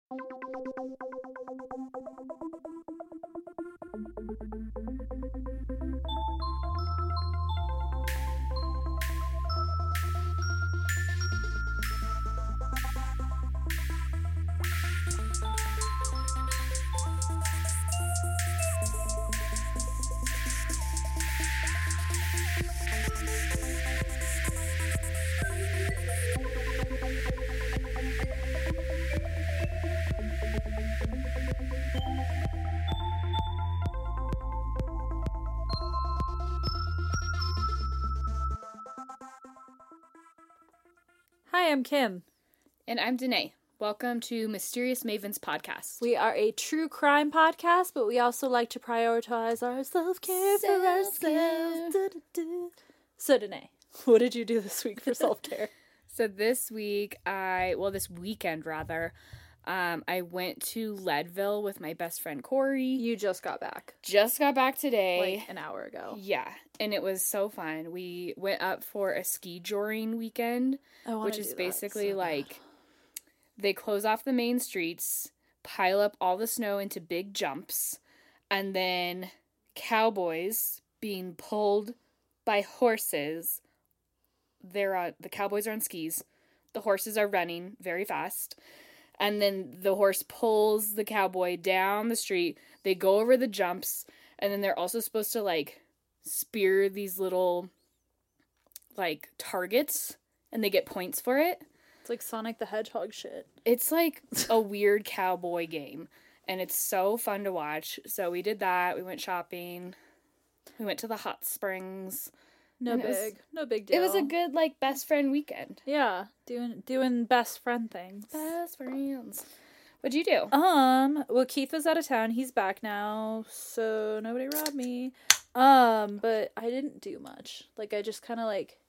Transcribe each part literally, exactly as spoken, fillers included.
Hi, I'm Kim. And I'm Danae. Welcome to Mysterious Mavens Podcast. We are a true crime podcast, but we also like to prioritize our self-care for ourselves. Du-du-du. So, Danae, what did you do this week for self-care? So this week, I, well, this weekend rather, um, I went to Leadville with my best friend Corey. You just got back. Just got back today. Like an hour ago. Yeah, and it was so fun. We went up for a ski joring weekend, which is basically so like they close off the main streets, pile up all the snow into big jumps, and then cowboys being pulled by horses. They're on, the cowboys are on skis. The horses are running very fast. And then the horse pulls the cowboy down the street. They go over the jumps. And then they're also supposed to, like, spear these little, like, targets. And they get points for it. It's like Sonic the Hedgehog shit. It's like a weird cowboy game. And it's so fun to watch. So we did that. We went shopping. We went to the hot springs. No big. Was, no big deal. It was a good, like, best friend weekend. Yeah. Doing doing best friend things. Best friends. What'd you do? Um, well, Keith was out of town. He's back now, so nobody robbed me. Um, but I didn't do much. Like, I just kind of, like,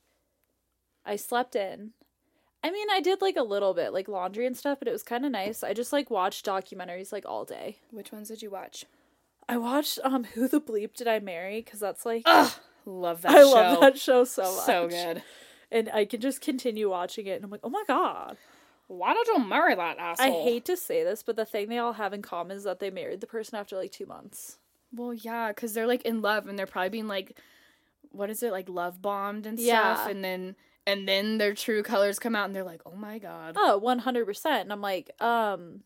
I slept in. I mean, I did, like, a little bit, like, laundry and stuff, but it was kind of nice. I just, like, watched documentaries, like, all day. Which ones did you watch? I watched, um, Who the Bleep Did I Marry? Because that's, like... Ugh! Love that I show. love that show so much. So good. And I can just continue watching it, and I'm like, oh my god. Why did you marry that asshole? I hate to say this, but the thing they all have in common is that they married the person after, like, two months. Well, yeah, because they're, like, in love, and they're probably being, like, what is it, like, love bombed and yeah. stuff, and then, and then their true colors come out, and they're like, oh my god. Oh, one hundred percent. And I'm like, um...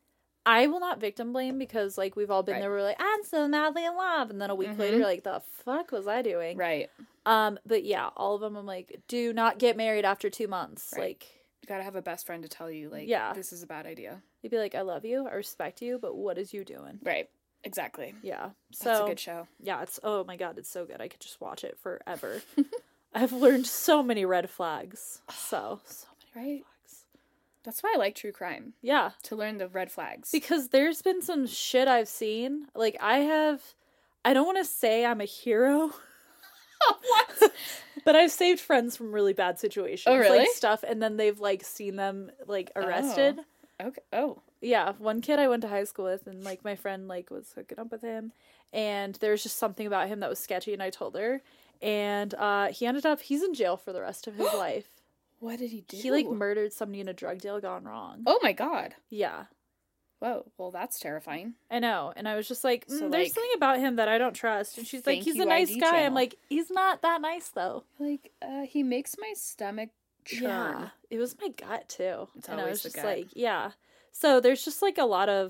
I will not victim blame because, like, we've all been right. there. We're like, I'm so madly in love. And then a week mm-hmm. later, like, the fuck was I doing? Right. Um, but yeah, all of them, I'm like, do not get married after two months. Right. Like, you gotta have a best friend to tell you, like, yeah. this is a bad idea. You'd be like, I love you, I respect you, but what is you doing? Right. Exactly. Yeah. So, that's a good show. Yeah, it's, oh my god, it's so good. I could just watch it forever. I've learned so many red flags. So, so many right? red flags. That's why I like true crime. Yeah. To learn the red flags. Because there's been some shit I've seen. Like, I have... I don't want to say I'm a hero. What? But I've saved friends from really bad situations. Oh, really? Like, stuff, and then they've, like, seen them, like, arrested. Oh. Okay. Oh. Yeah. One kid I went to high school with, and, like, my friend, like, was hooking up with him. And there was just something about him that was sketchy, and I told her. And uh, he ended up... He's in jail for the rest of his life. What did he do? He, like, murdered somebody in a drug deal gone wrong. Oh, my God. Yeah. Whoa. Well, that's terrifying. I know. And I was just like, mm, so, there's like, something about him that I don't trust. And she's like, he's a nice guy. Channel. I'm like, he's not that nice, though. Like, uh, he makes my stomach churn. Yeah. It was my gut, too. It's and always I was the just gut. like, yeah. So there's just, like, a lot of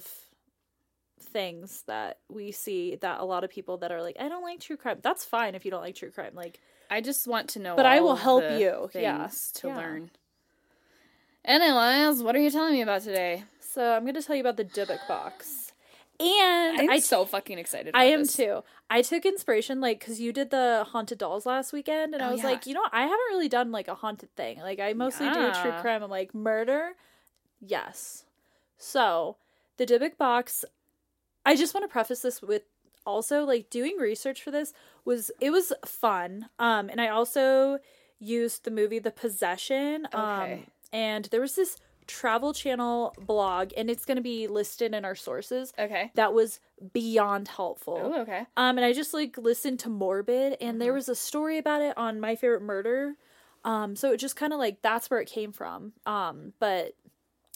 things that we see that a lot of people that are like, I don't like true crime. That's fine if you don't like true crime. Like, I just want to know but all I will of help the you. Things Yeah. to yeah. learn. Anyways, what are you telling me about today? So I'm going to tell you about the Dybbuk box. And I'm I, so fucking excited about I am this. too. I took inspiration, like, because you did the haunted dolls last weekend, and oh, I was yeah. like, you know, I haven't really done, like, a haunted thing. Like, I mostly yeah. do true crime. I'm like, murder? Yes. So, the Dybbuk box, I just want to preface this with also, like, doing research for this was, it was fun. Um, and I also used the movie The Possession. Um, okay. And there was this Travel Channel blog, and it's going to be listed in our sources. Okay. That was beyond helpful. Oh, okay. Um, and I just, like, listened to Morbid, and mm-hmm. there was a story about it on My Favorite Murder. Um, so it just kind of, like, that's where it came from. Um, but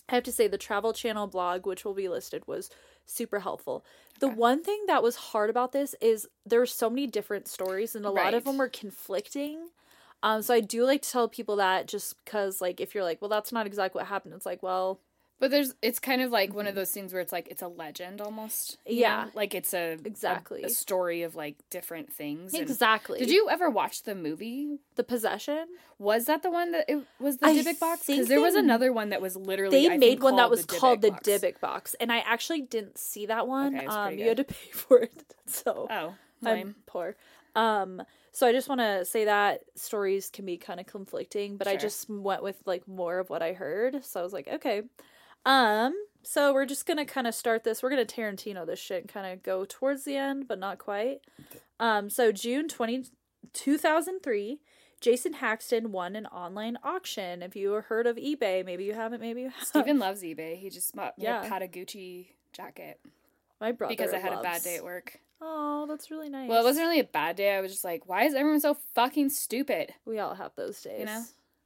I have to say the Travel Channel blog, which will be listed, was super helpful. The okay. one thing that was hard about this is there were so many different stories, and a right. lot of them were conflicting. Um, so I do like to tell people that, just because, like, if you're like, well, that's not exactly what happened, it's like, well... But there's, it's kind of like one of those things where it's like, it's a legend almost. Yeah. Know? Like it's a, exactly. a, a story of like different things. Exactly. And did you ever watch the movie? The Possession? Was that the one that it was the I Dybbuk box? Because there was another one that was literally, They I made think, one that was the called Dybbuk the box. Dybbuk box. And I actually didn't see that one. Okay, um, you had to pay for it. So. Oh, lame. I'm poor. Um, so I just want to say that stories can be kind of conflicting, but sure. I just went with like more of what I heard. So I was like, okay. Um, so we're just gonna kind of start this. We're gonna Tarantino this shit and kind of go towards the end, but not quite. Um, so June twentieth, two thousand three, Jason Haxton won an online auction. If you heard of eBay, maybe you haven't, maybe you have. Steven loves eBay. He just bought me yeah. a Patagucci jacket. My brother Because I had loves. a bad day at work. Oh, that's really nice. Well, it wasn't really a bad day. I was just like, why is everyone so fucking stupid? We all have those days. You know?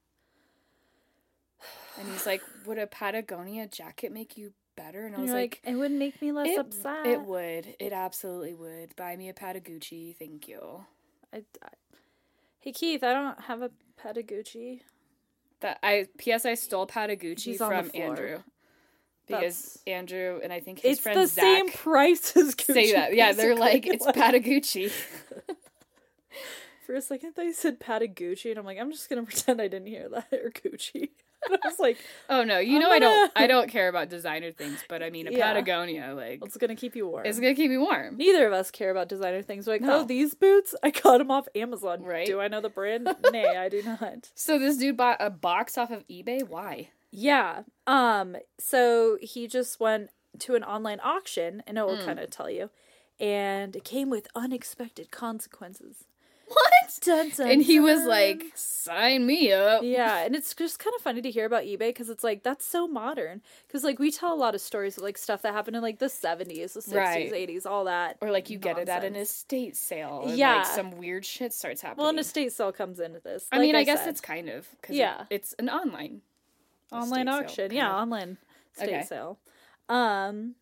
And he's like, would a Patagonia jacket make you better? And I was like, like, it would make me less it, upset. It would. It absolutely would. Buy me a Patagucci. Thank you. I, I, hey, Keith, I don't have a Patagucci. That I P S I stole Patagucci He's from Andrew. Because That's, Andrew and I think his it's friend the Zach same price as Gucci. Say that. Yeah, they're like, it's like... Patagucci. For a second, I thought you said Patagucci, and I'm like, I'm just gonna pretend I didn't hear that, or Gucci. And I was like, oh no, you know gonna... I don't I don't care about designer things, but I mean a yeah. Patagonia, like it's gonna keep you warm. It's gonna keep you warm. Neither of us care about designer things. We're like, no. oh, these boots, I got them off Amazon. Right? Do I know the brand? Nay, I do not. So this dude bought a box off of eBay? Why? Yeah. Um, so he just went to an online auction, and it will mm. kind of tell you. And it came with unexpected consequences. What? Dun, dun, and he dun. was like, sign me up. Yeah, and it's just kind of funny to hear about eBay, because it's like, that's so modern. Because, like, we tell a lot of stories of, like, stuff that happened in, like, the seventies, the sixties, right. eighties, all that. Or, like, you nonsense. Get it at an estate sale. And, yeah. like, some weird shit starts happening. Well, an estate sale comes into this. I like mean, I, I guess said. It's kind of. Cause yeah. It, it's an online. Online auction. Sale, yeah, of. online estate okay. sale. Um,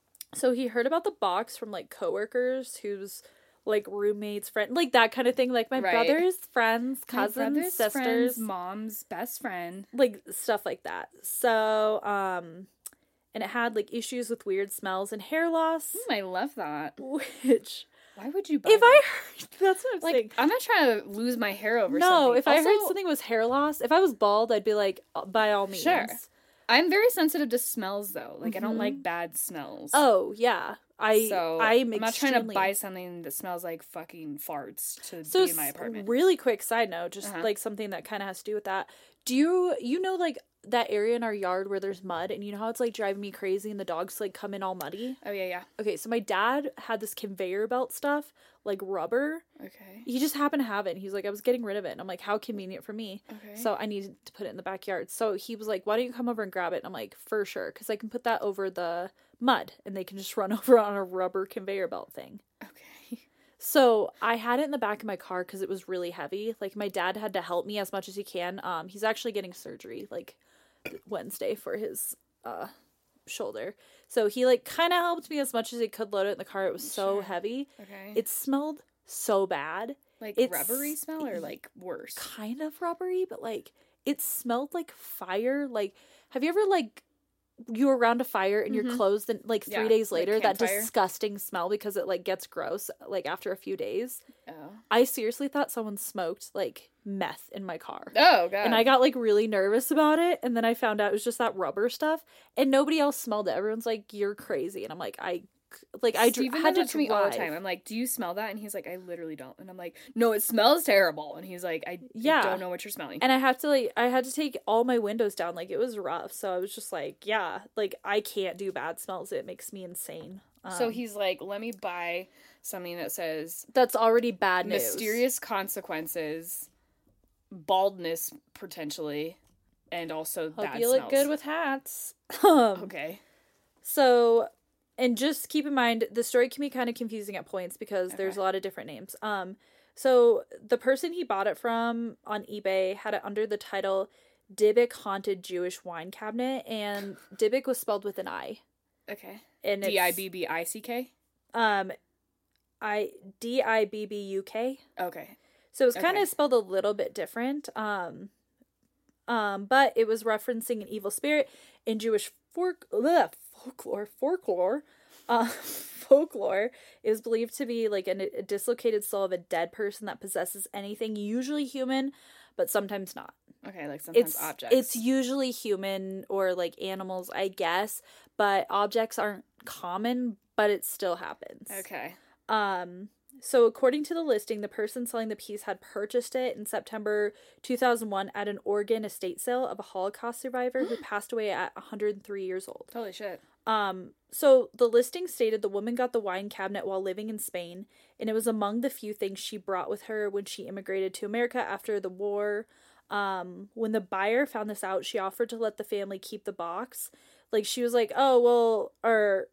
so he heard about the box from, like, coworkers who's... like roommates, friend, like that kind of thing. Like my right. brother's friends, cousins, my brother's sisters, friends, mom's best friend, like stuff like that. So, um, and it had like issues with weird smells and hair loss. Mm, I love that. Which, why would you buy if that? I heard, that's what I'm like, saying. I'm not trying to lose my hair over no, something. No, if also, I heard something was hair loss, if I was bald, I'd be like, by all means. Sure. I'm very sensitive to smells though. Like mm-hmm. I don't like bad smells. Oh yeah. I so I'm, I'm not extremely... trying to buy something that smells like fucking farts to so be in my apartment. Really quick side note, just uh-huh. like something that kind of has to do with that. Do you you know like that area in our yard where there's mud, and you know how it's like driving me crazy and the dogs like come in all muddy? Oh yeah, yeah. Okay, so my dad had this conveyor belt stuff, like rubber. Okay. He just happened to have it, and he's like, I was getting rid of it, and I'm like, how convenient for me. Okay. So I needed to put it in the backyard. So he was like, why don't you come over and grab it? And I'm like, for sure, because I can put that over the mud, and they can just run over on a rubber conveyor belt thing. Okay. So I had it in the back of my car because it was really heavy. Like my dad had to help me as much as he can. Um, he's actually getting surgery like Wednesday for his uh shoulder. So he like kind of helped me as much as he could load it in the car. It was so sure. heavy. Okay. It smelled so bad. Like it's rubbery smell or like worse? Kind of rubbery, but like it smelled like fire. Like, have you ever like you were around a fire and mm-hmm. your clothes then like three yeah, days later like that disgusting smell because it like gets gross like after a few days? Oh. I seriously thought someone smoked like meth in my car. Oh god. And I got like really nervous about it, and then I found out it was just that rubber stuff, and nobody else smelled it. Everyone's like, you're crazy. And I'm like, I like I dr- had to, to me all the time. I'm like, do you smell that? And he's like, I literally don't. And I'm like, no, it smells terrible. And he's like, I, yeah. I don't know what you're smelling. And I have to like I had to take all my windows down. Like it was rough. So I was just like, yeah, like I can't do bad smells. It makes me insane. Um, so he's like, let me buy something that says that's already bad news. Mysterious consequences, baldness potentially, and also Hope bad you smells. Look good with hats. um, okay. So. And just keep in mind, the story can be kind of confusing at points because okay. there's a lot of different names. Um, so the person he bought it from on eBay had it under the title Dybbuk Haunted Jewish Wine Cabinet, and Dybbuk was spelled with an I. Okay. And D I B B I C K? Um, I D I B B U K. Okay. So it was kind okay. of spelled a little bit different. Um, um, but it was referencing an evil spirit in Jewish folk, ugh, folklore. Folklore. Uh, folklore is believed to be like a, a dislocated soul of a dead person that possesses anything, usually human, but sometimes not. Okay, like sometimes it's, objects. It's usually human or like animals, I guess, but objects aren't common, but it still happens. Okay. Um, so according to the listing, the person selling the piece had purchased it in September two thousand one at an Oregon estate sale of a Holocaust survivor who passed away at one hundred three years old. Holy shit. Um, so the listing stated the woman got the wine cabinet while living in Spain, and it was among the few things she brought with her when she immigrated to America after the war. Um, when the buyer found this out, she offered to let the family keep the box. Like, she was like, oh, well, or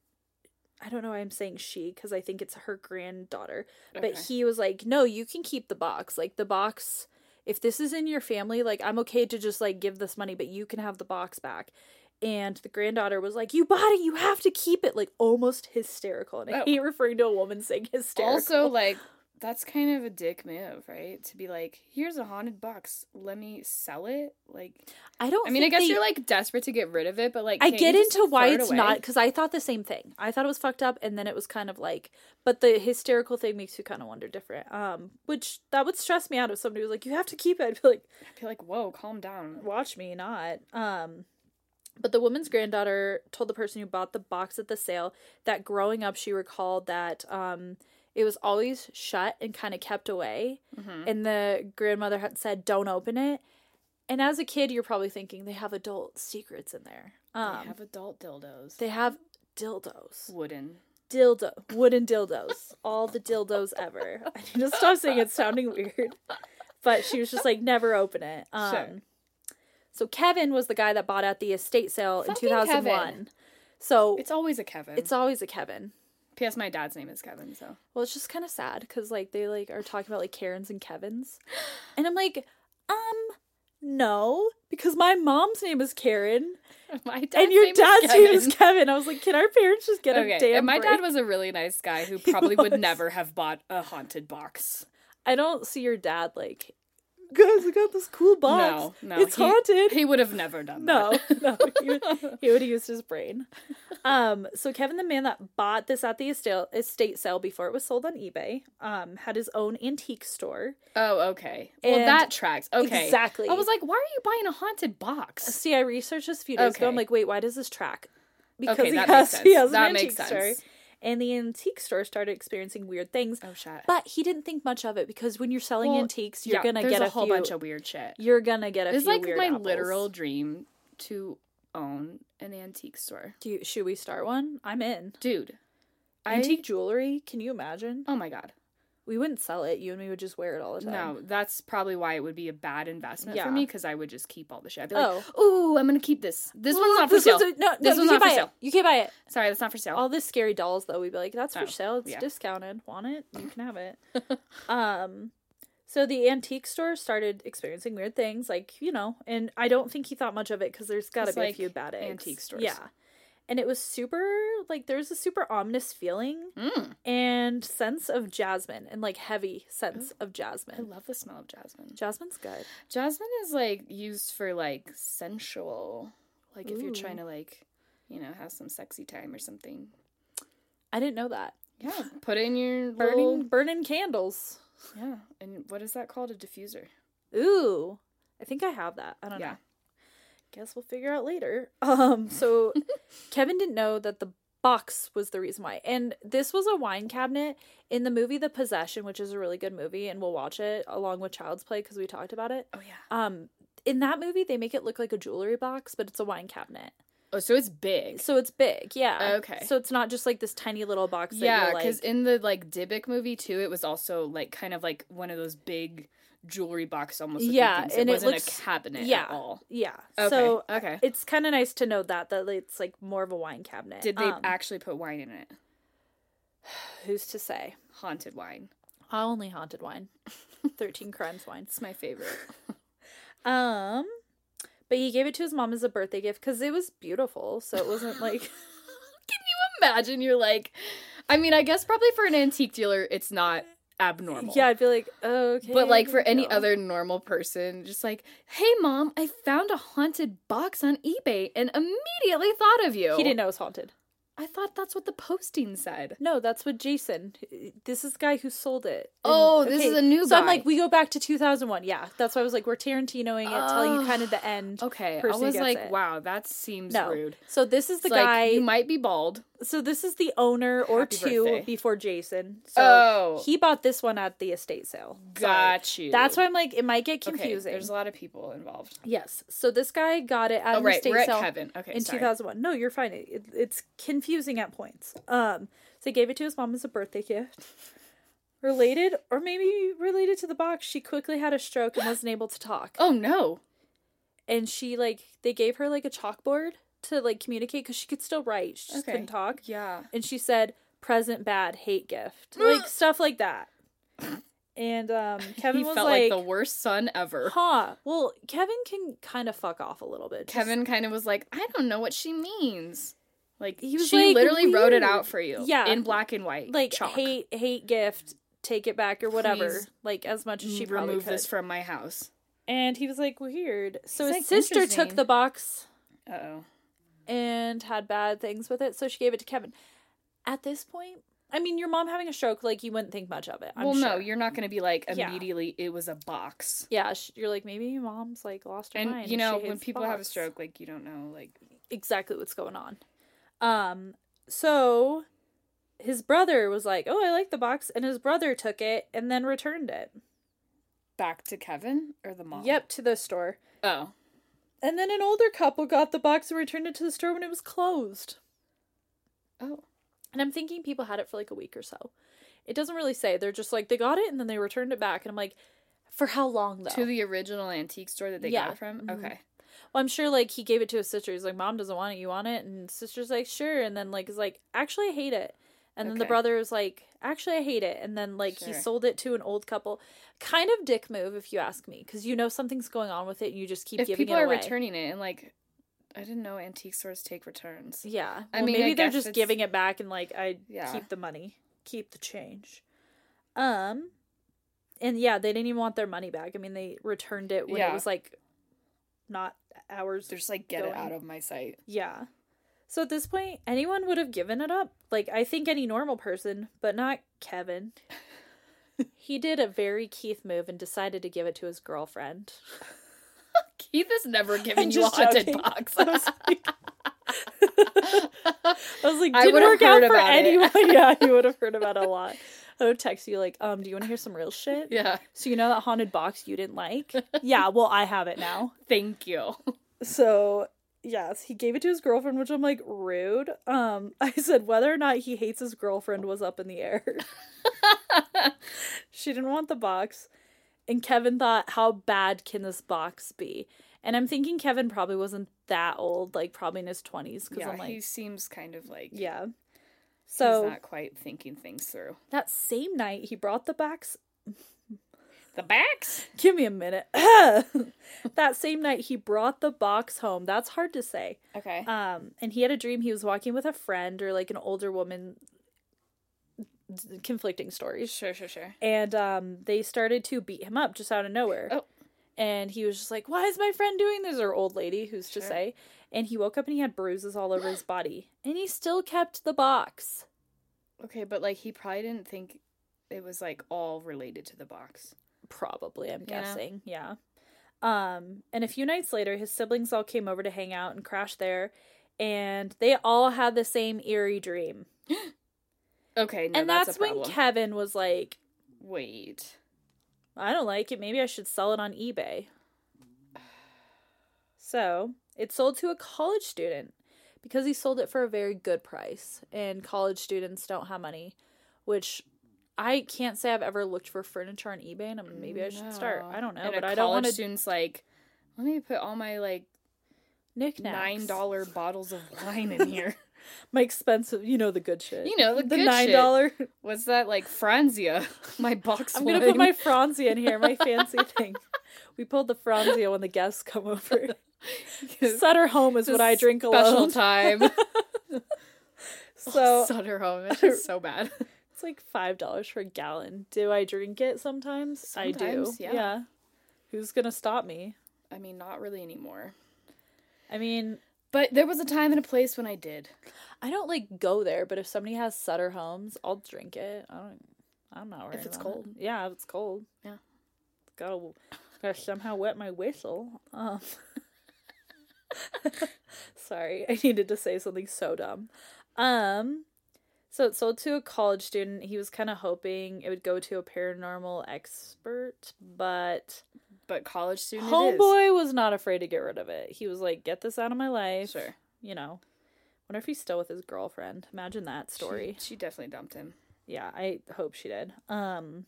I don't know why I'm saying she, because I think it's her granddaughter. Okay. But he was like, no, you can keep the box. Like, the box, if this is in your family, like, I'm okay to just, like, give this money, but you can have the box back. And the granddaughter was like, you bought it, you have to keep it. Like, almost hysterical. And I oh. hate referring to a woman saying hysterical. Also, like, that's kind of a dick move, right? To be like, here's a haunted box. Let me sell it. Like, I don't. I mean, I guess they, you're like desperate to get rid of it, but like, I get into why it's away? not, because I thought the same thing. I thought it was fucked up, and then it was kind of like, but the hysterical thing makes you kind of wonder different. Um, which that would stress me out if somebody was like, you have to keep it. I'd be like, I'd be like, whoa, calm down. Watch me not. Um. But the woman's granddaughter told the person who bought the box at the sale that growing up, she recalled that um, it was always shut and kind of kept away. Mm-hmm. And the grandmother had said, don't open it. And as a kid, you're probably thinking they have adult secrets in there. Um, they have adult dildos. They have dildos. Wooden. Dildo. Wooden dildos. All the dildos ever. I need to stop saying it's sounding weird. But she was just like, never open it. Um, sure. So Kevin was the guy that bought at the estate sale Fucking in two thousand one. Kevin. So it's always a Kevin. It's always a Kevin. P S My dad's name is Kevin, so. Well, it's just kind of sad because like they like are talking about like Karens and Kevins, and I'm like, um, no, because my mom's name is Karen. My dad's and your name dad's is Kevin. name is Kevin. I was like, can our parents just get okay. a damn? And my break? dad was a really nice guy who probably would never have bought a haunted box. I don't see your dad like. Guys, I got this cool box. No, no. It's he, haunted. He would have never done no, that. No, no. He would, he would have used his brain. Um, so Kevin, the man that bought this at the estate, estate sale before it was sold on eBay, um, had his own antique store. Oh, okay. Well, and that tracks. Okay. Exactly. I was like, why are you buying a haunted box? See, I researched this a few days okay. ago. I'm like, wait, why does this track? Because okay, he, that has, makes sense. he has that an makes antique sense. store. And the antique store started experiencing weird things. Oh, shit. But he didn't think much of it because when you're selling well, antiques, you're yeah, going to get a, a whole few, bunch of weird shit. You're going to get a it's few like weird my apples. literal dream to own an antique store. Do you, should we start one? I'm in. Dude. Antique I, jewelry? Can you imagine? Oh, my God. We wouldn't sell it. You and me would just wear it all the time. No, that's probably why it would be a bad investment yeah. for me, because I would just keep all the shit. I'd be like, oh, ooh, I'm going to keep this. This one's not for this sale. A, no, this no, one's not for sale. sale. You can't buy it. Sorry, that's not for sale. All the scary dolls, though, we'd be like, that's oh, for sale. It's yeah. discounted. Want it? You can have it. um, so the antique store started experiencing weird things, like, you know, and I don't think he thought much of it because there's got to be like a few bad eggs. Antique stores. Yeah. And it was super, like, there's a super ominous feeling mm. and sense of jasmine and, like, heavy sense Ooh, of jasmine. I love the smell of jasmine. Jasmine's good. Jasmine is, like, used for, like, sensual. Like, Ooh. if you're trying to, like, you know, have some sexy time or something. I didn't know that. Yeah. Put it in your burning, little... burning candles. Yeah. And what is that called? A diffuser. Ooh. I think I have that. I don't yeah. know. Guess we'll figure out later. Um, so Kevin didn't know that the box was the reason why. And this was a wine cabinet in the movie The Possession, which is a really good movie, and we'll watch it along with Child's Play because we talked about it. Oh, yeah. Um, in that movie, they make it look like a jewelry box, but it's a wine cabinet. Oh, so it's big. So it's big, yeah. Okay. So it's not just like this tiny little box that yeah, you're like... because in the, like, Dybbuk movie, too, it was also, like, kind of like one of those big... jewelry box almost yeah things. It and it wasn't looks, a cabinet yeah, at all. Yeah. Okay. So okay. It's kind of nice to know that that it's like more of a wine cabinet. Did they um, actually put wine in it? Who's to say? Haunted wine. I only haunted wine. thirteen Crimes wine. It's my favorite. um But he gave it to his mom as a birthday gift because it was beautiful. So it wasn't like... Can you imagine? You're like... I mean, I guess probably for an antique dealer, it's not abnormal. Yeah, I'd be like, oh, okay. But like for any other normal person, just like, hey, Mom, I found a haunted box on eBay and immediately thought of you. He didn't know it was haunted. I thought that's what the posting said. No, that's what Jason. This is the guy who sold it. And, oh, this okay, is a new so guy. So I'm like, we go back to two thousand one. Yeah, that's why I was like, we're Tarantinoing it, oh. telling you kind of the end. Okay, I was like, it. wow, that seems no. rude. So this is the it's guy. Like, you might be bald. So this is the owner or Happy two birthday. Before Jason. So oh. he bought this one at the estate sale. Got Sorry. you. That's why I'm like, it might get confusing. Okay, there's a lot of people involved. Yes. So this guy got it at oh, an right. estate We're sale at Kevin. Okay, in sorry. two thousand one. No, you're fine. It, it's confusing at points. Um, so he gave it to his mom as a birthday gift. Related, or maybe related to the box, she quickly had a stroke and wasn't able to talk. Oh, no. And she, like, they gave her, like, a chalkboard to, like, communicate, because she could still write. She just okay. couldn't talk. Yeah. And she said, present bad, hate gift. Like, stuff like that. And um, Kevin he was felt like... like the worst son ever. Huh. Well, Kevin can kind of fuck off a little bit. Just... Kevin kind of was like, I don't know what she means. Like, he was she like, literally weird. wrote it out for you. Yeah. In black and white. Like, chalk. hate, hate gift, take it back, or whatever. Please like, as much as she probably remove could. this from my house. And he was like, weird. So He's his like, sister took the box. Uh-oh. And had bad things with it, so she gave it to Kevin. At this point, I mean, your mom having a stroke, like, you wouldn't think much of it. I'm well, sure. no, you're not going to be like, Yeah. immediately, it was a box. Yeah, you're like, maybe your mom's, like, lost her and, mind. And, you know, she when people box. have a stroke, like, you don't know, like... exactly what's going on. Um, so, his brother was like, oh, I like the box, and his brother took it and then returned it. Back to Kevin or the mom? Yep, to the store. Oh. And then an older couple got the box and returned it to the store when it was closed. Oh. And I'm thinking people had it for like a week or so. It doesn't really say. They're just like, they got it and then they returned it back. And I'm like, for how long though? To the original antique store that they yeah. got it from? Mm-hmm. Okay. Well, I'm sure like he gave it to his sister. He's like, Mom doesn't want it. You want it? And sister's like, sure. And then like is like, actually I hate it. And then okay. the brother was like, actually I hate it. And then like sure. he sold it to an old couple. Kind of dick move if you ask me. Because you know something's going on with it and you just keep if giving it If away. people are returning it and like, I didn't know antique stores take returns. Yeah. Well, I mean, maybe I they're guess just giving it back and like, I yeah. keep the money. Keep the change. Um, and yeah, they didn't even want their money back. I mean, they returned it when yeah. it was like not hours. They're just like, get going. it out of my sight. Yeah. So at this point, anyone would have given it up. Like, I think any normal person, but not Kevin. He did a very Keith move and decided to give it to his girlfriend. Keith has never given you a haunted joking. box. I was like, I was like didn't work out for anyone. Yeah, he would have heard about it a lot. I would text you like, um, do you want to hear some real shit? Yeah. So you know that haunted box you didn't like? Yeah, well, I have it now. Thank you. So, yes, he gave it to his girlfriend, which I'm like, rude. Um, I said whether or not he hates his girlfriend was up in the air. She didn't want the box. And Kevin thought, how bad can this box be? And I'm thinking Kevin probably wasn't that old, like probably in his twenties. Yeah, I'm like, he seems kind of like... Yeah. So he's not quite thinking things through. That same night, he brought the box... The box? Give me a minute. That same night, he brought the box home. That's hard to say. Okay. Um, and he had a dream he was walking with a friend or like an older woman. Conflicting stories. Sure, sure, sure. And um, they started to beat him up just out of nowhere. Oh. And he was just like, why is my friend doing this? Or old lady, who's sure. to say. And he woke up and he had bruises all over his body. And he still kept the box. Okay, but like he probably didn't think it was like all related to the box. Probably, I'm yeah. guessing. Yeah. Um, and a few nights later, his siblings all came over to hang out and crash there. And they all had the same eerie dream. Okay, no, and that's, that's a problem. when Kevin was like, wait. I don't like it. Maybe I should sell it on eBay. So, it sold to a college student because he sold it for a very good price. And college students don't have money, which I can't say I've ever looked for furniture on eBay, and I'm, maybe I should no. start. I don't know, and but a I don't want to. Students like, let me put all my like knickknacks, nine dollar bottles of wine in here. My expensive, you know, the good shit. You know, the, the good nine dollar. Shit. What's that, like, Franzia? My box I'm wine. going to put my Franzia in here, my fancy thing. We pulled the Franzia when the guests come over. Sutter Home is what I drink alone. Special time. So Sutter Home. It's just so bad. It's like five dollars for a gallon. Do I drink it sometimes? sometimes I do. Yeah. yeah. Who's gonna stop me? I mean, not really anymore. I mean, but there was a time and a place when I did. I don't like go there, but if somebody has Sutter Homes, I'll drink it. I don't. I'm not worried. If it's about cold. It. Yeah, if it's cold. Yeah. Gotta, gotta somehow wet my whistle. Um. Sorry, I needed to say something so dumb. Um. So it sold to a college student. He was kind of hoping it would go to a paranormal expert, but but college student. Homeboy was not afraid to get rid of it. He was like, "Get this out of my life." Sure. You know. Wonder if he's still with his girlfriend. Imagine that story. She, she definitely dumped him. Yeah, I hope she did. Um,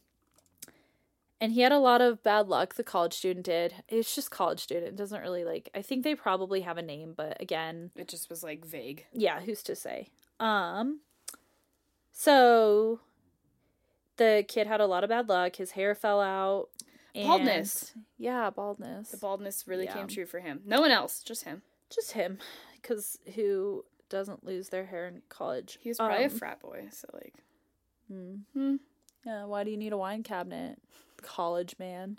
and he had a lot of bad luck. The college student did. It's just college student. It doesn't really like. I think they probably have a name, but again, it just was like vague. Yeah, who's to say? Um. So, the kid had a lot of bad luck. His hair fell out. And, baldness. Yeah, baldness. The baldness really yeah. came true for him. No one else, just him. Just him. Because who doesn't lose their hair in college? He was probably um, a frat boy, so like... Hmm. hmm. Yeah, why do you need a wine cabinet? College man.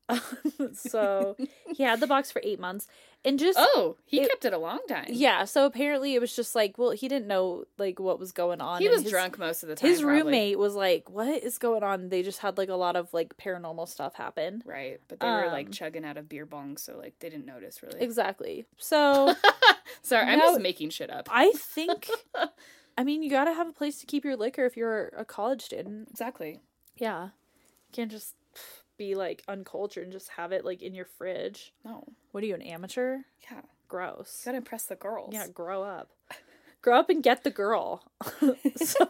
So he had the box for eight months and just oh he it, kept it a long time. Yeah, so apparently it was just like, well, he didn't know like what was going on. He was his, drunk most of the time. His probably. roommate was like, what is going on? They just had like a lot of like paranormal stuff happen. Right, but they um, were like chugging out of beer bongs, so like they didn't notice really. Exactly. So sorry, I'm just making shit up. I think I mean, you gotta have a place to keep your liquor if you're a college student. Exactly. Yeah. You can't just be like uncultured and just have it like in your fridge. No. What are you, an amateur? Yeah. Gross. You gotta impress the girls. Yeah, grow up. Grow up and get the girl. So,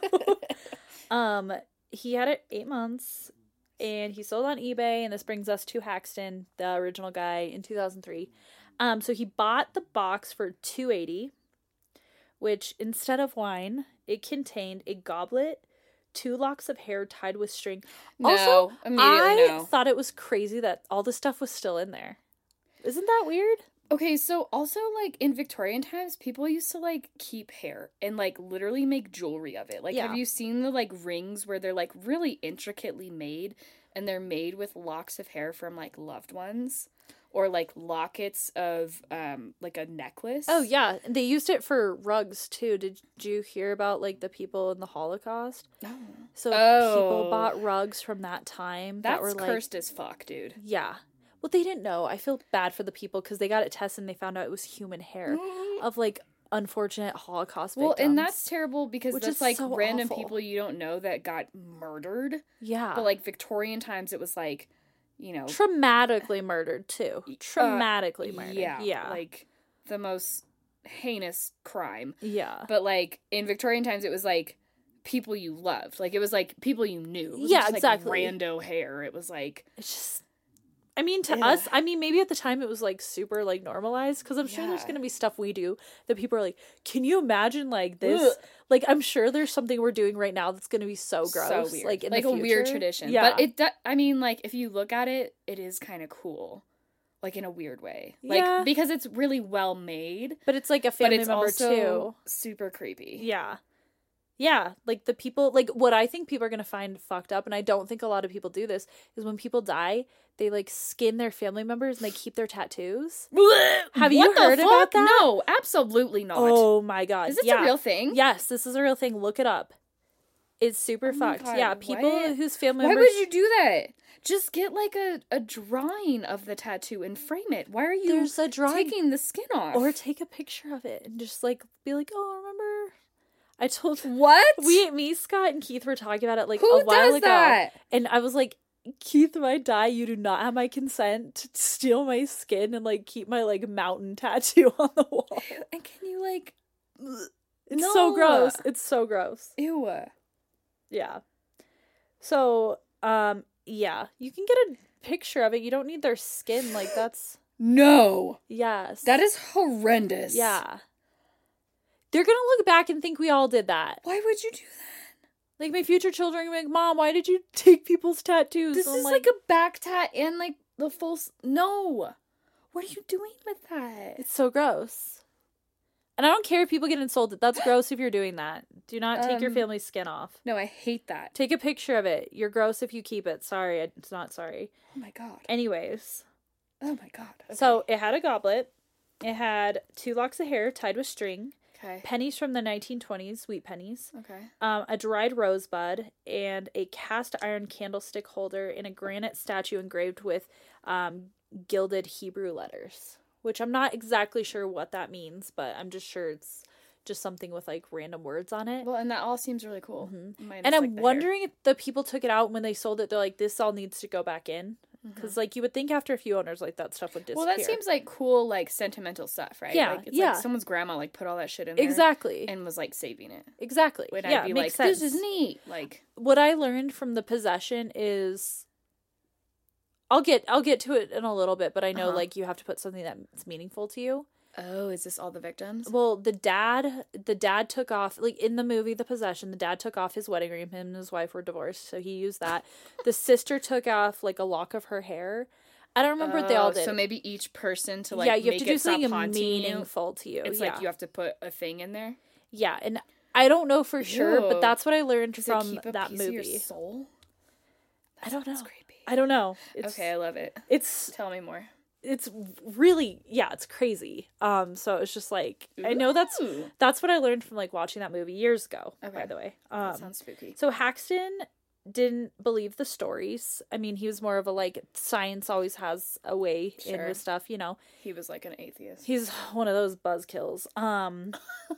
um, he had it eight months and he sold on eBay, and this brings us to Haxton, the original guy, in two thousand three. Um, so he bought the box for two hundred eighty dollars, which instead of wine, it contained a goblet, two locks of hair tied with string. No, also, I no. thought it was crazy that all the stuff was still in there. Isn't that weird? Okay, so also, like, in Victorian times, people used to, like, keep hair and, like, literally make jewelry of it. Like, yeah. Have you seen the, like, rings where they're, like, really intricately made, and they're made with locks of hair from, like, loved ones? Or, like, lockets of, um, like, a necklace. Oh, yeah. They used it for rugs, too. Did you hear about, like, the people in the Holocaust? No. So oh. people bought rugs from that time. That's that were, like, cursed as fuck, dude. Yeah. Well, they didn't know. I feel bad for the people because they got it tested and they found out it was human hair of, like, unfortunate Holocaust victims. Well, and that's terrible because Which that's, like, so random awful. people you don't know that got murdered. Yeah. But, like, Victorian times, it was, like... You know, traumatically murdered too. Traumatically uh, murdered. Yeah, yeah, like the most heinous crime. Yeah, but like in Victorian times, it was like people you loved. Like it was like people you knew. It yeah, just, exactly. Like, rando hair. It was like it's just. I mean, to yeah. us, I mean, maybe at the time it was like super like normalized because I'm sure yeah. there's gonna be stuff we do that people are like, can you imagine like this? Ugh. Like I'm sure there's something we're doing right now that's gonna be so gross, so weird. like in like the a future. Weird tradition. Yeah, but it. I mean, like if you look at it, it is kind of cool, like in a weird way, like yeah. because it's really well made. But it's like a family but it's member also too. Super creepy. Yeah. Yeah, like the people, like what I think people are going to find fucked up, and I don't think a lot of people do this, is when people die, they like skin their family members and they keep their tattoos. Have you what heard about that? No, absolutely not. Oh my god. Is this yeah. a real thing? Yes, this is a real thing. Look it up. It's super oh fucked. God, yeah, people what? whose family members... Why would you do that? Just get like a, a drawing of the tattoo and frame it. Why are you There's a drawing... taking the skin off? Or take a picture of it and just like be like, oh, remember... I told what we me Scott and Keith were talking about it like Who a while does ago, that? And I was like, Keith, if I die, you do not have my consent to steal my skin and like keep my like mountain tattoo on the wall. And can you like? It's no. so gross. It's so gross. Ew. Yeah. So, um, yeah, you can get a picture of it. You don't need their skin. Like that's no. Yes. That is horrendous. Yeah. They're gonna look back and think we all did that. Why would you do that? Like, my future children are gonna be like, Mom, why did you take people's tattoos? This and is like, like a back tat and, like, the full... S- no! What are you doing with that? It's so gross. And I don't care if people get insulted. That's gross if you're doing that. Do not take um, your family's skin off. No, I hate that. Take a picture of it. You're gross if you keep it. Sorry, it's not sorry. Oh my god. Anyways. Oh my god. Okay. So it had a goblet. It had two locks of hair tied with string. Okay. Pennies from the nineteen twenties, sweet pennies. Okay. Um, a dried rosebud and a cast iron candlestick holder and a granite statue engraved with um, gilded Hebrew letters. Which I'm not exactly sure what that means, but I'm just sure it's just something with like random words on it. Well, and that all seems really cool. Mm-hmm. And I'm like wondering if the people took it out when they sold it. They're like, this all needs to go back in. Because mm-hmm. like you would think after a few owners, like that stuff would disappear. Well, that seems like cool, like sentimental stuff, right? Yeah, like, it's yeah. Like someone's grandma like put all that shit in there, exactly, and was like saving it. Exactly. Would yeah, I be makes like, sense. this is neat? Like what I learned from the possession is. I'll get I'll get to it in a little bit, but I know uh-huh. like you have to put something that's meaningful to you. Oh, is this all the victims? Well, the dad the dad took off like in the movie The Possession, the dad took off his wedding ring. Him and his wife were divorced, so he used that. The sister took off like a lock of her hair. I don't remember oh, what they all did. So maybe each person to like yeah, you make have to do it something meaningful to you. It's yeah. like you have to put a thing in there. Yeah, and I don't know for sure, Ew. but that's what I learned Does from it keep a that piece movie. Of your soul? That I don't know. Creepy. I don't know. It's, okay, I love it. It's tell me more. It's really yeah, it's crazy. Um, so it's just like I know that's Ooh. that's what I learned from like watching that movie years ago. Okay. By the way, um, that sounds spooky. So Haxton didn't believe the stories. I mean, he was more of a like science always has a way sure. in with stuff, you know. He was like an atheist. He's one of those buzzkills. Um,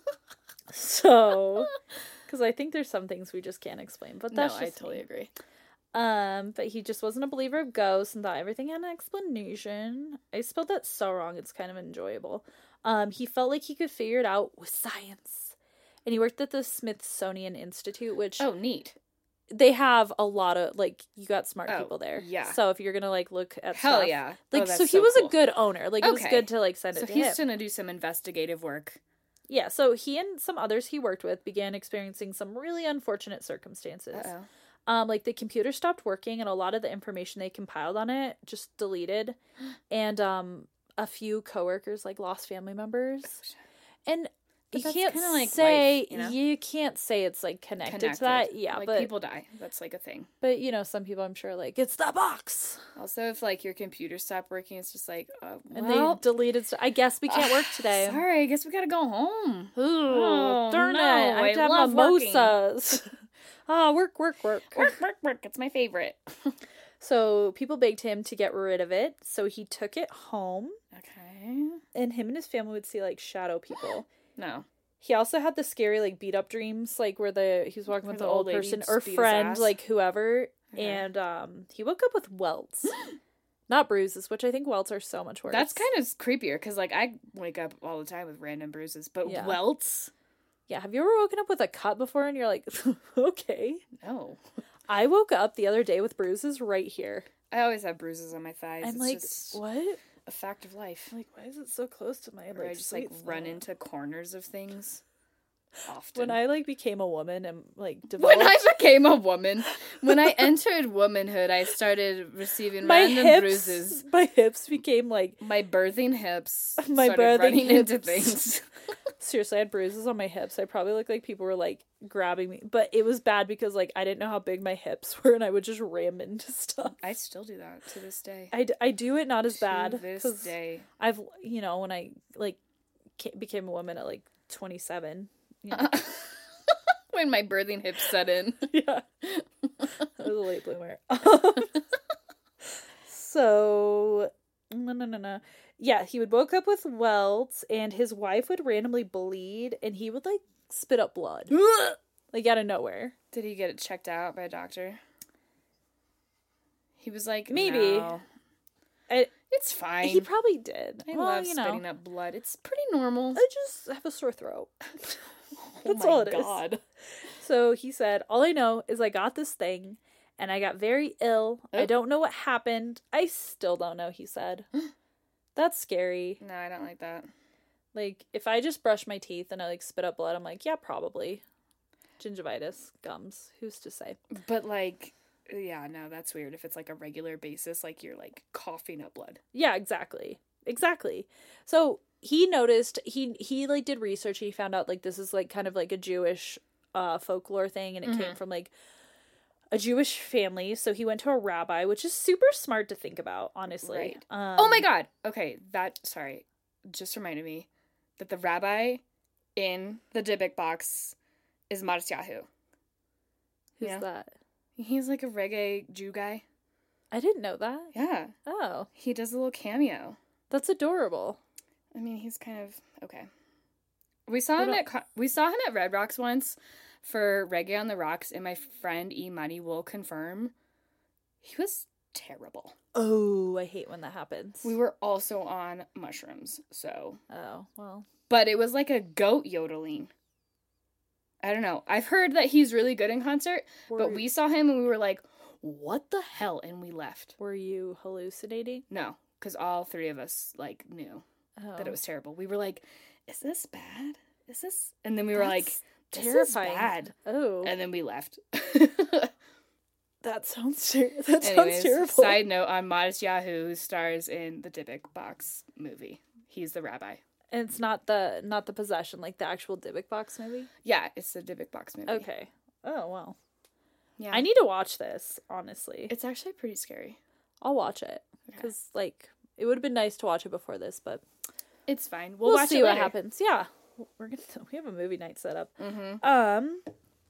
so because I think there's some things we just can't explain, but that's no, just I totally me. agree. Um, but he just wasn't a believer of ghosts and thought everything had an explanation. I spelled that so wrong. It's kind of enjoyable. Um, he felt like he could figure it out with science. And he worked at the Smithsonian Institute, which... Oh, neat. They have a lot of, like, you got smart oh, people there. Yeah. So if you're gonna, like, look at Hell stuff... yeah. Like, oh, so he so was cool. a good owner. Like, it okay. was good to, like, send it so to he's him. So he's gonna do some investigative work. Yeah, so he and some others he worked with began experiencing some really unfortunate circumstances. Uh-oh. Um, like the computer stopped working and a lot of the information they compiled on it just deleted. And um, a few coworkers like lost family members. And but you can't like say life, you know? you can't say it's like connected, connected. to that. Yeah, like, but people die. That's like a thing. But you know, some people I'm sure like it's the box. Also, if like your computer stopped working, it's just like uh, well, and they deleted. St- I guess we can't uh, work today. Sorry, I guess we gotta go home. Ooh, oh, darn no, it! I have to I have mimosas. Ah, oh, work, work, work. Work, work, work. It's my favorite. So people begged him to get rid of it, so he took it home. Okay. And him and his family would see, like, shadow people. No. He also had the scary, like, beat-up dreams, like, where the he was walking where with the an old, old person or friend, like, whoever. Okay. And um, he woke up with welts. Not bruises, which I think welts are so much worse. That's kind of creepier, because, like, I wake up all the time with random bruises, but yeah. welts? Yeah, have you ever woken up with a cut before and you're like, okay. No. I woke up the other day with bruises right here. I always have bruises on my thighs. I'm it's like, just what? A fact of life. I'm like, why is it so close to my, or like, I just, like, run spot? into corners of things. Often. When I, like, became a woman and, like, developed... When I became a woman, when I entered womanhood, I started receiving my random hips, bruises. My hips became, like... My birthing hips my started birthing running hips. into things. Seriously, I had bruises on my hips. I probably looked like people were, like, grabbing me. But it was bad because, like, I didn't know how big my hips were, and I would just ram into stuff. I still do that to this day. I, d- I do it not as to bad. this day. I've, you know, when I, like, became a woman at, like, twenty-seven... You know. When my birthing hips set in. Yeah. I was a late bloomer. So, no, no, no, no. Yeah, he would woke up with welts, and his wife would randomly bleed, and he would, like, spit up blood. Like, out of nowhere. Did he get it checked out by a doctor? He was like, maybe. No. I, it's fine. He probably did. I well, love you spitting know. up blood. It's pretty normal. I just have a sore throat. That's oh all it God. is. So he said, all I know is I got this thing, and I got very ill. Oh. I don't know what happened. I still don't know, he said. That's scary. No, I don't like that. Like, if I just brush my teeth and I, like, spit up blood, I'm like, yeah, probably. Gingivitis, gums, who's to say? But, like, yeah, no, that's weird. If it's, like, a regular basis, like, you're, like, coughing up blood. Yeah, exactly. exactly. So he noticed, he, he like did research and he found out like this is like kind of like a Jewish uh, folklore thing, and it mm-hmm. came from like a Jewish family. So he went to a rabbi, which is super smart to think about, honestly. Right. Um, oh my God. Okay. That, sorry, just reminded me that the rabbi in the Dybbuk box is Matisyahu. Who's yeah. that? He's like a reggae Jew guy. I didn't know that. Yeah. Oh. He does a little cameo. That's adorable. I mean, he's kind of okay. We saw him at we saw him at Red Rocks once for Reggae on the Rocks, and my friend E Money will confirm he was terrible. Oh, I hate when that happens. We were also on mushrooms, so oh well. But it was like a goat yodeling. I don't know. I've heard that he's really good in concert, were but we saw him and we were like, "What the hell?" And we left. Were you hallucinating? No, because all three of us like knew oh. that it was terrible. We were like, "Is this bad? Is this?" And then we were That's like, "This terrifying. Is bad." Oh, and then we left. That sounds ter- that Anyways, sounds terrible. Side note on Matisyahu, who stars in the Dybbuk box movie. He's the rabbi. And it's not the not the possession, like the actual Dybbuk box movie? Yeah, it's the Dybbuk box movie. Okay. Oh, well. Yeah. I need to watch this, honestly. It's actually pretty scary. I'll watch it. Because, okay. like, it would have been nice to watch it before this, but... It's fine. We'll, we'll watch see it what happens. Yeah. We're gonna We have a movie night set up. Mm-hmm. Um,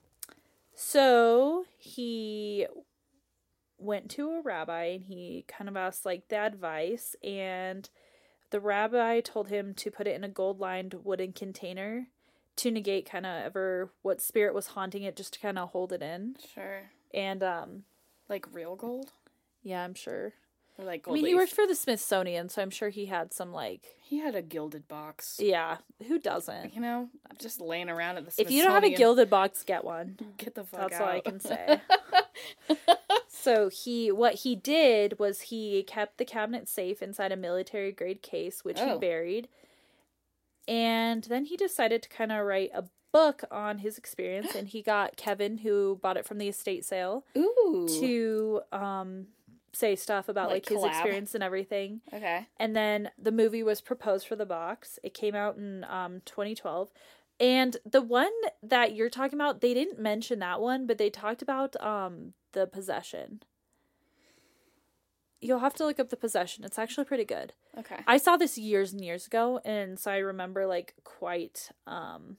so, he went to a rabbi, and he kind of asked, like, the advice, and... The rabbi told him to put it in a gold-lined wooden container to negate kind of ever what spirit was haunting it, just to kind of hold it in. Sure. And, um... like real gold? Yeah, I'm sure. Or like gold I mean, leaf. he worked for the Smithsonian, so I'm sure he had some, like... He had a gilded box. Yeah. Who doesn't? You know? Just laying around at the Smithsonian. If you don't have a gilded box, get one. Get the fuck That's out. all I can say. So he, what he did was he kept the cabinet safe inside a military grade case, which oh. he buried. And then he decided to kind of write a book on his experience, and he got Kevin, who bought it from the estate sale, Ooh. to um, say stuff about like, like his experience and everything. Okay. And then the movie was proposed for the box. It came out in um, twenty twelve. And the one that you're talking about, they didn't mention that one, but they talked about um, the possession. You'll have to look up the possession. It's actually pretty good. Okay. I saw this years and years ago, and so I remember like quite, um,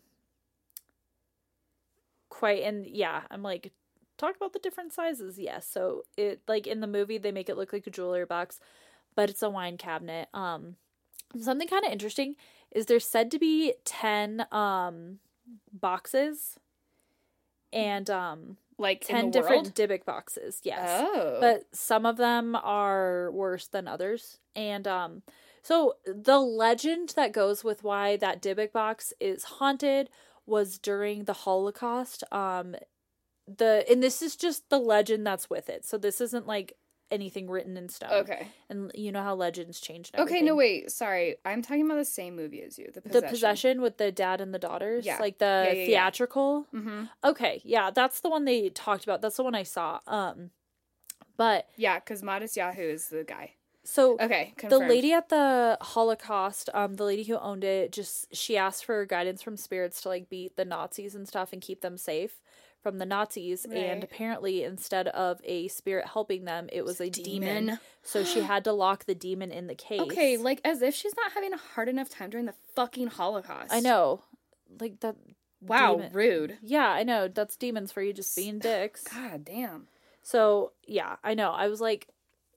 quite, and yeah, I'm like, talk about the different sizes. Yes. So it, like in the movie, they make it look like a jewelry box, but it's a wine cabinet. Um, something kind of interesting is there's said to be ten um boxes, and um like ten different Dybbuk boxes. Yes. Oh. But some of them are worse than others. And um so the legend that goes with why that Dybbuk box is haunted was during the Holocaust. Um the and this is just the legend that's with it. So this isn't like anything written in stone. Okay. And you know how legends change and everything. Okay, no, wait. Sorry. I'm talking about the same movie as you. The Possession. The Possession with the dad and the daughters? Yeah. Like the yeah, yeah, theatrical? Yeah. Mm-hmm. Okay, yeah. That's the one they talked about. That's the one I saw. Um, But... Yeah, because Matisyahu is the guy. So, okay, confirmed. The lady at the Holocaust, um, the lady who owned it, just, she asked for guidance from spirits to, like, beat the Nazis and stuff and keep them safe from the Nazis, right. And apparently instead of a spirit helping them, it was a demon. demon. So she had to lock the demon in the case. Okay, like as if she's not having a hard enough time during the fucking Holocaust. I know. Like that. Wow, demon. Rude. Yeah, I know. That's demons for you just being dicks. God damn. So, yeah, I know. I was like,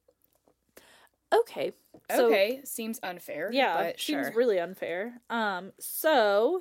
okay. So, okay, seems unfair. Yeah, but seems sure. really unfair. Um, so,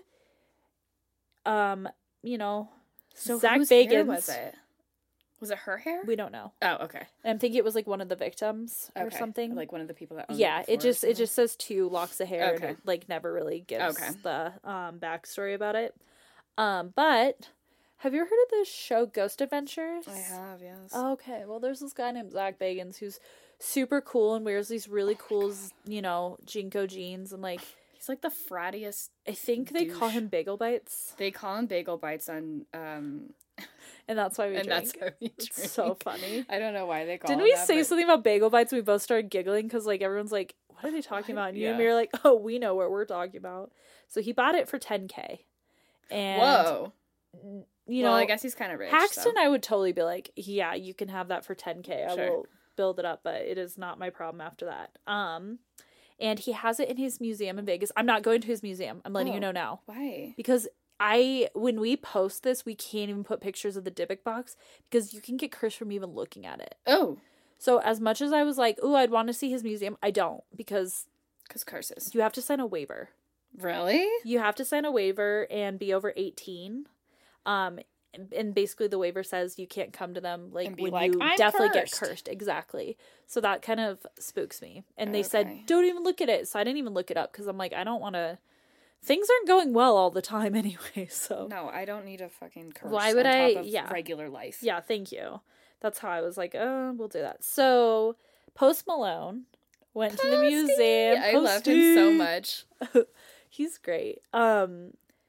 um, you know, So Zach whose Bagans, hair was it? Was it her hair? We don't know. Oh, okay. I'm thinking it was like one of the victims or okay. something. Like one of the people that owned yeah, it, it just it just says two locks of hair. Okay. And it, like never really gives okay. the um backstory about it. Um, but have you heard of the show Ghost Adventures? I have, yes. Okay, well, there's this guy named Zach Bagans who's super cool and wears these really oh cool, you know, Jinko jeans and like. He's like the frattiest. I think they douche. call him Bagel Bites. They call him Bagel Bites on. Um, and that's why we and drink. that's why we drink. It's so funny. I don't know why they call. Didn't him we that, say but... something about Bagel Bites? And we both started giggling because like everyone's like, what are they talking what? about? And you yeah. and me are like, oh, we know what we're talking about. So he bought it for ten K. And, whoa. You well, know, I guess he's kind of rich. Paxton, so. I would totally be like, yeah, you can have that for ten K. I sure. will build it up, but it is not my problem after that. Um, and he has it in his museum in Vegas. I'm not going to his museum. I'm letting oh, you know now. Why? Because I, when we post this, we can't even put pictures of the Dybbuk box because you can get cursed from even looking at it. Oh. So as much as I was like, ooh, I'd want to see his museum, I don't because because curses. You have to sign a waiver. Really? You have to sign a waiver and be over eighteen. Um, and basically the waiver says you can't come to them like when like, you I'm definitely cursed. get cursed. Exactly. So that kind of spooks me. And they okay. said, don't even look at it. So I didn't even look it up because I'm like, I don't want to. Things aren't going well all the time anyway. So no, I don't need a fucking curse. Why would on I? Top of yeah. Regular life. Yeah. Thank you. That's how I was like, oh, we'll do that. So Post Malone went Posty. to the museum. I Posty. love him so much. He's great. Um,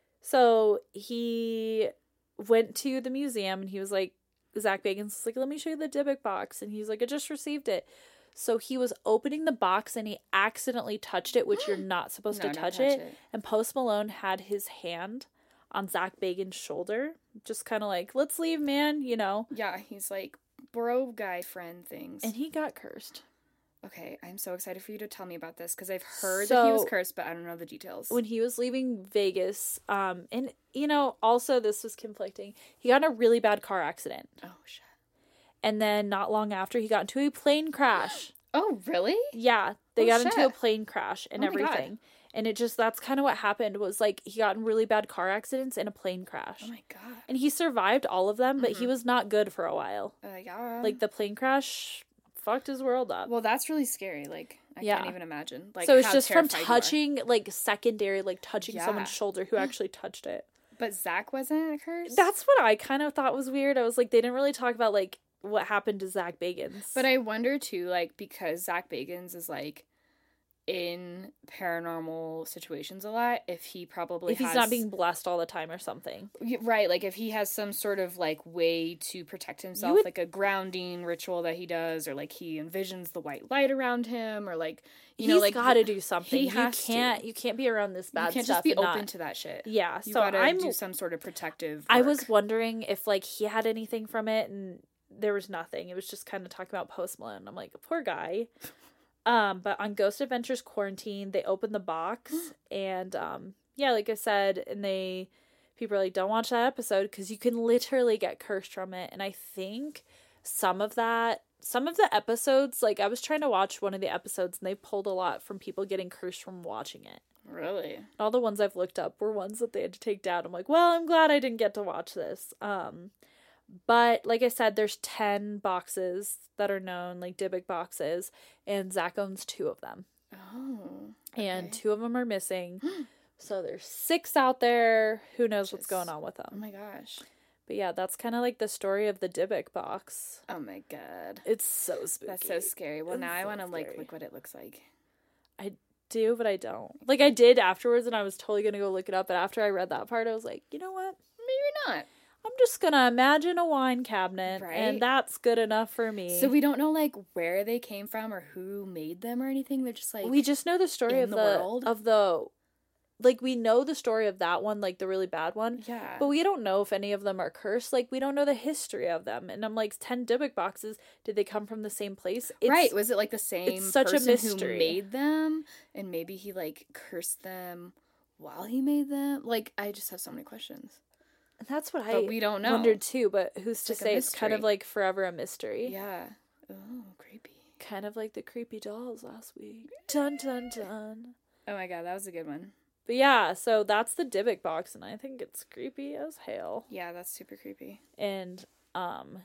so he went to the museum and he was like, Zach Bagans was like, let me show you the Dybbuk box. And he's like, I just received it. So he was opening the box and he accidentally touched it, which you're not supposed no, to touch, touch it. it. And Post Malone had his hand on Zach Bagans' shoulder. Just kind of like, let's leave, man, you know. Yeah, he's like, bro guy friend things. And he got cursed. Okay, I'm so excited for you to tell me about this because I've heard so, that he was cursed, but I don't know the details. When he was leaving Vegas, um, and, you know, also this was conflicting. He got in a really bad car accident. Oh, shit. And then not long after, he got into a plane crash. Oh, really? Yeah, they oh, got shit. into a plane crash and oh everything. God. And it just, that's kind of what happened was, like, he got in really bad car accidents and a plane crash. Oh, my God. And he survived all of them, but mm-hmm. he was not good for a while. Uh, yeah. Like, the plane crash fucked his world up. Well, that's really scary. Like, I yeah. can't even imagine. Like, so it's just from touching, like, secondary, like, touching yeah. someone's shoulder who actually touched it. But Zach wasn't cursed? That's what I kind of thought was weird. I was like, they didn't really talk about, like, what happened to Zach Bagans. But I wonder, too, like, because Zach Bagans is, like, in paranormal situations a lot, if he probably if has... he's not being blessed all the time or something. Right, like if he has some sort of like way to protect himself, would... like a grounding ritual that he does, or like he envisions the white light around him, or like you he's know, like got to do something. He you has can't to. you can't be around this bad stuff. You can't just be open not... to that shit. Yeah, you so gotta I'm do some sort of protective work. I was wondering if like he had anything from it, and there was nothing. It was just kind of talking about Post Malone. I'm like, poor guy. Um, but on Ghost Adventures Quarantine, they opened the box and, um, yeah, like I said, and they, people are like, don't watch that episode because you can literally get cursed from it. And I think some of that, some of the episodes, like I was trying to watch one of the episodes and they pulled a lot from people getting cursed from watching it. Really? And all the ones I've looked up were ones that they had to take down. I'm like, well, I'm glad I didn't get to watch this. Um, But, like I said, there's ten boxes that are known, like Dybbuk boxes, and Zach owns two of them. Oh. Okay. And two of them are missing. So there's six out there. Who knows Just, what's going on with them. Oh my gosh. But yeah, that's kind of like the story of the Dybbuk box. Oh my god. It's so spooky. That's so scary. Well, it's now so I want to, like, scary. look what it looks like. I do, but I don't. Like, I did afterwards, and I was totally going to go look it up, but after I read that part, I was like, you know what? Maybe not. I'm just gonna imagine a wine cabinet, right? And that's good enough for me. So we don't know, like, where they came from or who made them or anything? They're just, like, we just know the story of the, the world? of the, like, we know the story of that one, like, the really bad one. Yeah. But we don't know if any of them are cursed. Like, we don't know the history of them. And I'm like, ten Dybbuk boxes, did they come from the same place? It's, right. Was it, like, the same it's such person a mystery. who made them? And maybe he, like, cursed them while he made them? Like, I just have so many questions. That's what but I we don't know. wondered too, but who's it's to like say it's kind of like forever a mystery. Yeah. Oh, creepy. Kind of like the creepy dolls last week. Dun dun dun. Oh my god, that was a good one. But yeah, so that's the Dybbuk box, and I think it's creepy as hell. Yeah, that's super creepy. And, um,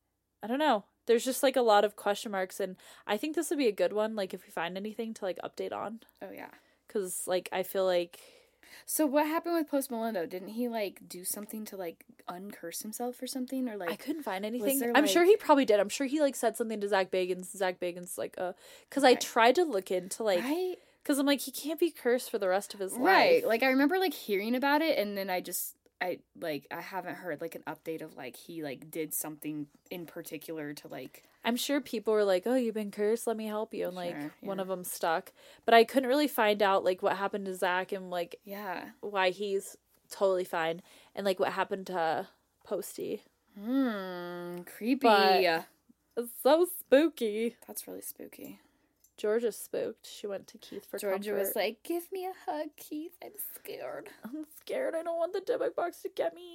I don't know. There's just, like, a lot of question marks, and I think this would be a good one, like, if we find anything to, like, update on. Oh, yeah. Because, like, I feel like... So what happened with Post Malone, though? Didn't he, like, do something to, like, uncurse himself or something? Or, like... I couldn't find anything. There, I'm like... sure he probably did. I'm sure he, like, said something to Zach Bagans. Zach Bagans, like, uh... Because okay. I tried to look into, like... Because right? I'm like, he can't be cursed for the rest of his life. Right. Like, I remember, like, hearing about it, and then I just... I, like, I haven't heard, like, an update of, like, he, like, did something in particular to, like... I'm sure people were like, oh, you've been cursed, let me help you, and, like, sure, yeah. one of them stuck. But I couldn't really find out, like, what happened to Zach and, like, yeah, why he's totally fine, and, like, what happened to Posty. Hmm, creepy. But it's so spooky. That's really spooky. Georgia spooked. She went to Keith for Georgia comfort. was like, give me a hug, Keith. I'm scared. I'm scared. I don't want the Dybbuk box to get me.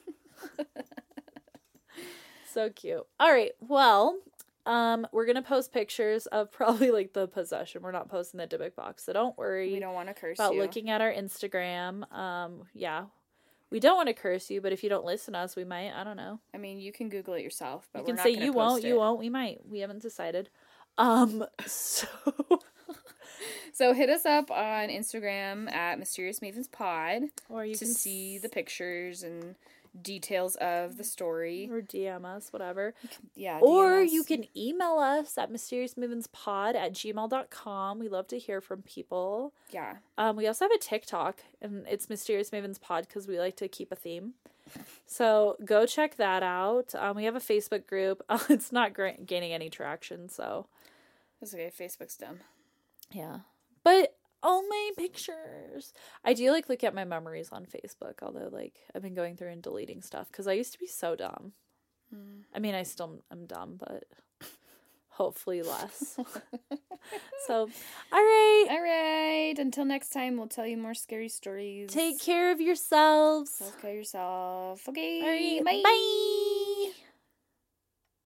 So cute. All right. Well, um, we're going to post pictures of probably, like, the possession. We're not posting the Dybbuk box, so don't worry. We don't want to curse about you. looking at our Instagram. Um, yeah. We don't want to curse you, but if you don't listen to us, we might. I don't know. I mean, you can Google it yourself, but you we're can not say gonna you post won't, it. you won't. We might. We haven't decided. Um, so... So hit us up on Instagram at Mysterious Mavens Pod or you to can see the pictures and details of the story. Or D M us, whatever. Yeah. Or D M us. you can email us at mysterious mavens pod at gmail dot com. We love to hear from people. Yeah. Um, we also have a TikTok, and it's Mysterious Mavens Pod because we like to keep a theme. So go check that out. Um, we have a Facebook group. Uh, it's not gra- gaining any traction, so. That's okay. Facebook's dumb. Yeah. But only pictures. I do, like, look at my memories on Facebook, although, like, I've been going through and deleting stuff because I used to be so dumb. Mm. I mean, I still am dumb, but hopefully less. So, all right. All right. Until next time, we'll tell you more scary stories. Take care of yourselves. Take care of yourself. Okay. All right. Bye. Bye.